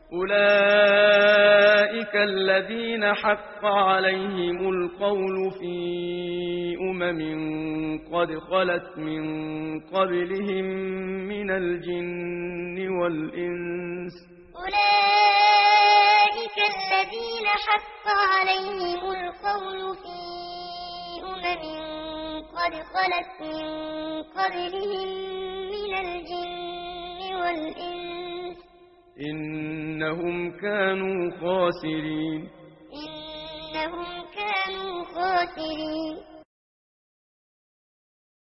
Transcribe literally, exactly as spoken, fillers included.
أولئك الذين حق عليهم القول في أمم قد خلت من قبلهم من الجن والإنس أولئك الذين حق عليهم القول في أمم قد خلت من قبلهم من الجن والإنس إنهم كانوا خاسرين إنهم كانوا خاسرين